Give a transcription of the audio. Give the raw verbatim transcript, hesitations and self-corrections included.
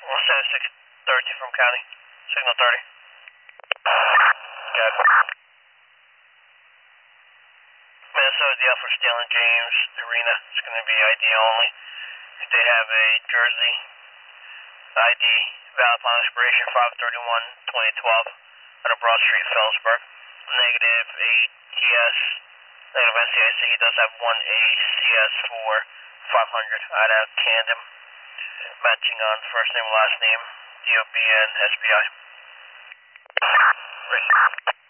one seventy-six thirty from county. Signal thirty. Got it. Minnesota D L for Stanley James Arena. It's going to be I D only. If they have a jersey, I D, valid upon expiration five thirty-one twenty twelve on a Broad Street, Phillipsburg. Negative A T S, negative N C I C. He does have one A C S for five hundred. I'd have tandem matching on first name, last name, D O B N, S B I. Great.